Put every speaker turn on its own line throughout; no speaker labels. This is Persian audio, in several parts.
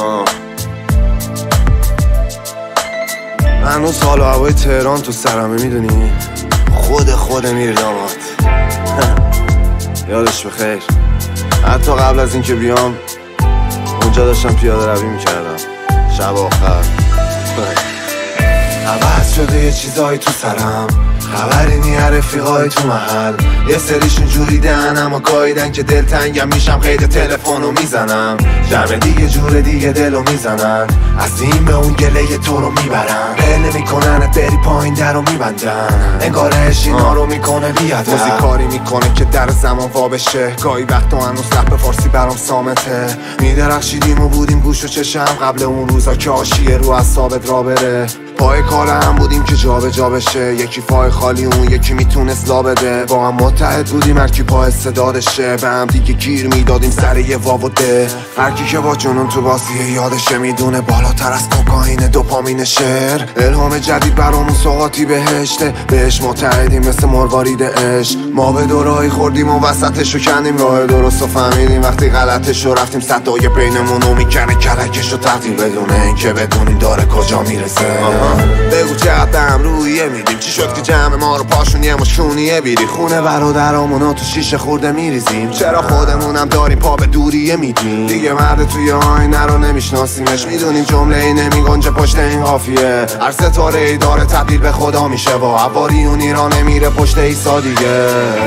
هنوز حال و هوای تهران تو سرمه میدونی، خود میر داماد. یادش بخیر، حتی قبل از اینکه بیام اونجا داشتم پیاده روی میکردم شب آخر. عوض شده یه چیزایی تو سرم، خبری نی رفیقای تو محل. یه سریشون جوریدن اما گاییدن که دلتنگم میشم، قید تلفنو میزنم. جمع دیگه جور دیگه دلو میزنن، از این به اون گله تو رو میبرن. بله میکننت بری پایین در رو میبندن، انگار اینا رو میکنه بیادب. موزیک کاری میکنه که در زمان وا بشه، گاهی وقتا هنوز رپ فارسی برام صامته. میدرخشیدیم و بودیم گوش و چشم قبل اون روزا که آشیه رو اعصابت را بره. پای کار هم بودیم که جا به جا بشه، یکی پای خالی اون یکی میتونست لا بده. با هم متحد بودیم هرکی پا استعدادشه، به هم دیگه گیر میدادیم سر یه واو و ده. هرکی که با جنون تو بازیه یادشه، میدونه بالاتر از کوکائین دوپامین شعر. الهام جدید برامون سوغاتی بهشته، بهش متحدیم مثل مروارید عشق. ما به دورایی خوردیم و وسطشو کندیم، راه درستو فهمیدیم وقتی غلطشو رفتیم. صدای بینمونو میکنه کلکشو تقدیر، بدونه این که بدونیم داره کجا میرسه. بگو چقدر هم رویه میدیم، چی شد که جمع ما رو پاشونیه مشونیه بیری. خونه برادرامونو تو شیشه خورده میریزیم، چرا خودمونم داریم پا به دوریه میدیم. دیگه مرد توی آینه رو نمیشناسیمش، میدونیم جمله ای نمیگنجه پشت این قافیه. هر ستاره ای داره تبدیل به خدا میشه، با عباریونی را نمیره پشت ایسا دیگه.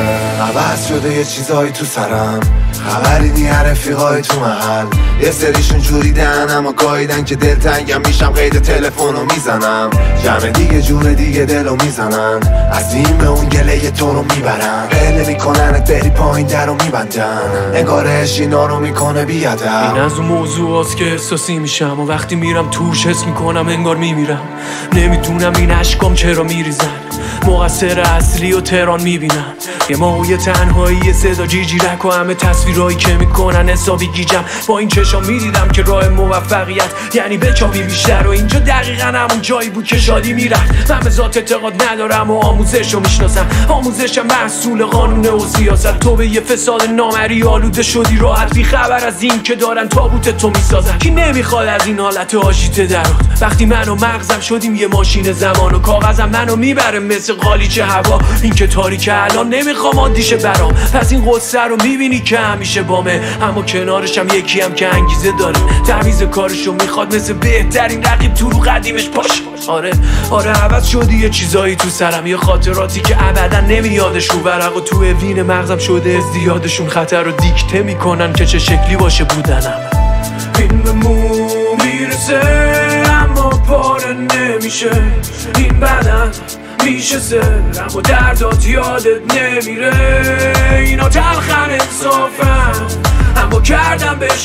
عوض شده یه چیزایی تو سرم، خبری نی رفیقای تو محل. یه سریشون جوریدن اما گاییدن که دلتنگم میشم، قید تلفنو میزنم. جمع دیگه جور دیگه دلو میزنن، از این به اون گله تو رو میبرن. بله میکننت بری پایین در رو میبندن، انگارش اینا رو میکنه بیادب.
این از اون موضوع هست که احساسی میشم و وقتی میرم توش حس میکنم انگار میمیرم. نمیدونم این عشقام چرا میریزن، مقصر اصلی و تهران میبینم. یه ماهوی تنهایی صدا جیجیرک و همه تصویرهایی که میکنن حسابی گیجم. با این چشام میدیدم که راه موفقیت یعنی بچابی بیشتر، و اینجا دقیقا همون جایی بود که شادی میرفت. من به ذات اعتقاد ندارم و آموزش رو میشناسم، آموزشم محصول قانون و سیاست. تو به یه فساد نامری آلوده شدی راحت، بی خبر از این که دارن تابوت تو میسازن. کی نمیخواد از این حالت آژیته درات؟ وقتی من و مغزم شدیم یه ماشین زمان و کاغذم منو میبره مثل قالیچه هوا. این که تاریکه الان نمیخوام عادیشه برام، پس این قصه رو میبینی که همیشه بامه. اما کنارشم یکی هم که انگیزه داره، تمیز کارشو میخواد مثل بهترین رقیب تو رو قدیمش باشه. آره عوض شدی یه چیزایی تو سرم، یه خاطراتی که ابدا نمیادشون. ورق و تو وین مغزم شده ازدیادشون، خطر رو دیکته میکنن که چه شکلی باشه بودنم. این به مو میرسه اما پاره نمیشه، این بدن میشه سر اما دردات یادت نمیره. اینا تلخن انصافن اما کردم به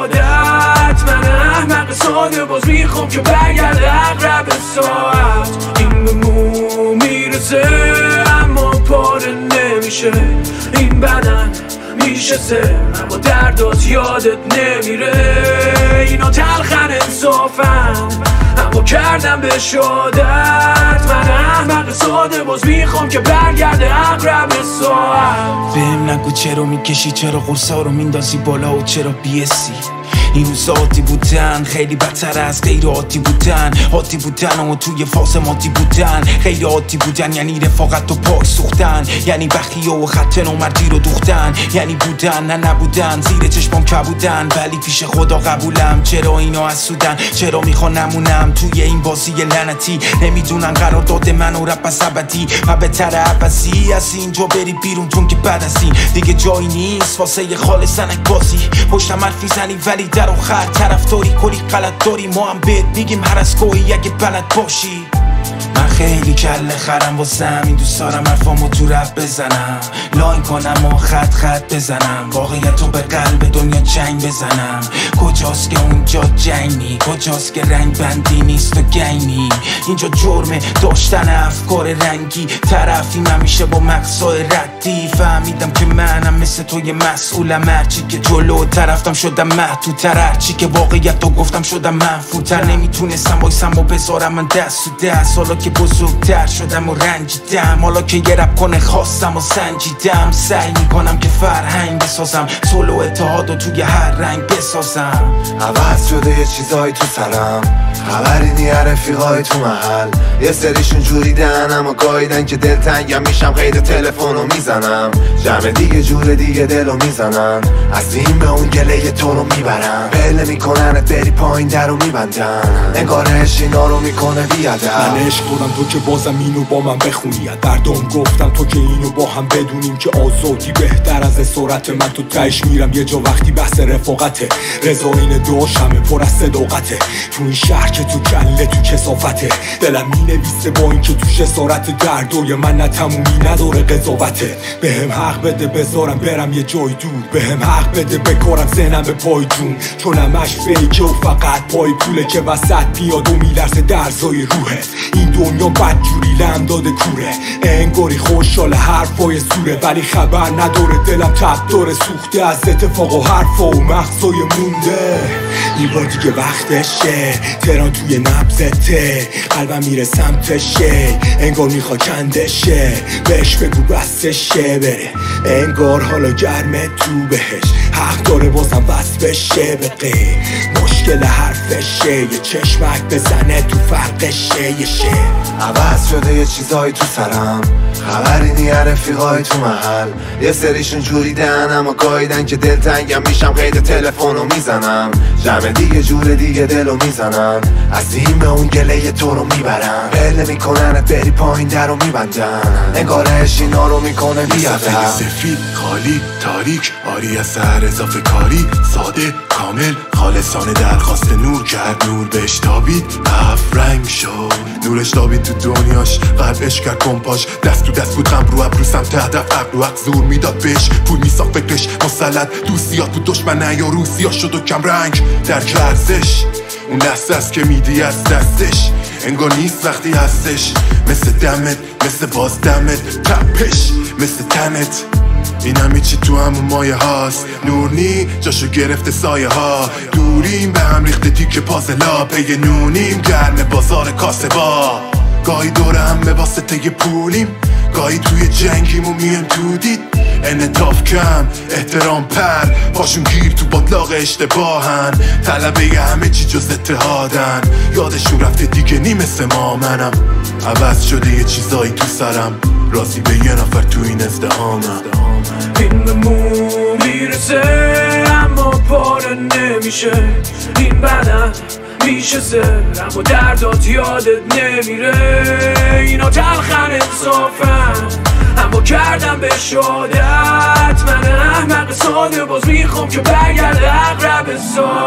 شادت. من احمق ساده باز میخوام که برگرده اقرب ساعت. این به مو میرسه اما پاره نمیشه، این بدن میشه سر اما دردات یادت نمیره. اینا تلخن انصافن اما کردم به شادت. من احمق ساده باز میخوام که برگرده اقرب ساعت.
بهم نگو چرا میکشی، چرا قرصا رو میندازی بالا و چرا بیسی. این روزا عادی بودن خیلی بدتر از غیر عادی بودن. عادی بودن اما توی فاز مادی بودن، غیر عادی بودن یعنی رفاقت و پاک سوختن، یعنی بخیه و خط نامردی رو دوختن، یعنی بودن نه نبودن، زیر چشمام کبودن ولی پیش خدا قبولم. چرا اینا حسودن، چرا میخوان نمونم توی این بازی لعنتی. نمیدونن قرارداد من و رپ از ابدی و بهتر عباسی از اینجا بری بیرون، چون که بعد از این دیگه جایی نیست واسه خال سنک بازی. پشتم حرف میزنی ولی در آخر طرفداری کلی غلط داری. ما هم بهت میگیم هر از گاهی اگه بلد باشی. من خیلی کله خرم واسم، این دوست دارم حرفامو تو رپ بزنم، لاین کنم و خط بزنم، واقعیتو به قلب دنیا جنگ بزنم. کجاست که اونجا جنگ نی، کجاست که رنگ بندی نیست و گینی. اینجا جرمه داشتن افکار رنگی، طرفیم همیشه با مقصای ردی. فهمیدم که منم مثل توی مسئولم، هرچی که جلو طرفتم شدم محدودتر، هرچی که واقعیتو گفتم شدم منفورتر. نمیتونستم وایسم و بذارم من دست تو دست، حالا که بزرگتر شدم و رنجیدم، حالا که یه رپ کنه خواستم و سنجیدم. سعی میکنم که فرهنگ بسازم، صلح و اتحاد و توی هر رنگ بسازم.
عوض شده یه چیزایی تو سرم، خبری نی رفیقای تو محل. یه سریشون جوریدن اما گاییدن که دلتنگم میشم، قید تلفنو میزنم. جمع دیگه جور دیگه دلو میزنن، از این به اون گله تو رو میبرن. بله میکننت بری پایین درو میبندن، انگار عشق اینا رو میکنه بیادم.
من عشق بودم تو که بازم اینو با من بخونی، از دردم گفتم تو که اینو با هم بدونیم که آزادی بهتر از اسارت. من تو تهش میرم یه جا وقتی بحث رفاقته، رضا این دعاش همه پر از صداقته. تو این شهر که تو کله تو کثافته، دلم مینویسه با این که توش اسارت. دردوی من نه تمومی نداره قضاوته. بهم حق بده بذارم برم یه جای دور، بهم حق بده بکارم ذهنم به پای جون. چون همش فیکه و فقط پای پوله که وسط بیاد و میلرزه درزای روحت. این دنیا بدجوری لم داده کوره، انگاری خوشحال حرفای سوره، ولی خبر نداره دلم تب داره سوخته از اتفاق و حرفا و مغزای مونده. این بار دیگه وقتشه، تهران توی نبضته، قلبم میره سمتشه، انگار میخوا کندشه. بهش بگو بستشه بره، انگار حالا گرمه تو بهش. حق داره بازم بس بشه به غیر، مشکل حرفشه. یه چشمک بزنه تو فرقشه یه شه.
عوض شده یه چیزایی تو سرم، خبری نی رفیقای تو محل. یه سریشون جوریدن اما گاییدن که دلتنگم میشم، قید تلفنو میزنم. جمع دیگه جور دیگه دلو میزنن، از این به اون گله تو رو میبرن. بله میکننت بری پایین درو میبندن، انگار عشق اینا رو میکنه بیادم.
سفید خالی تاریک آری از سر اضافه کاری، ساده کامل خالصانه درخواست نور کرد. نور بهش تابید هفت رنگ شد، نورش تابید تو دنیاش، قلبش کرد کمپاش. دست تو دست بود غم رو ابرو سمت هدف، عقل و حق زور میداد بهش، پول میساخت فکرش مسلط. دوستیات بود دشمنه یا روسیا شد و کم رنگ در ارزش. اون لحظه است که میدی از دستش، انگار نیست وقتی هستش. مثل دمت مثل باز دمت، تپش مثل تنت. این همی چی تو همون مایه هاست، نور نی جاشو گرفته سایه ها. دوریم به هم ریخته تیک پازلا، پی نونیم گرم بازار کاسبا. گاهی دور همه واسطه پولیم، گاهی توی جنگیم و میم تو دید. انعطاف کم احترام پر، پاشون گیر تو باطلاق اشتباهن. طلبه همه چی جز اتحادن، یادشون رفته دیگه نی مثل ما. منم عوض شده یه چیزایی تو سرم، راضی به یه نفر تو این ازدهامم.
این به مو میرسه اما پاره نمیشه، این بدن میشه سر اما دردات یادت نمیره. اینا تلخن انصافن اما کردم به شادت. من احمق ساده باز میخوام که برگرده اقرب سال.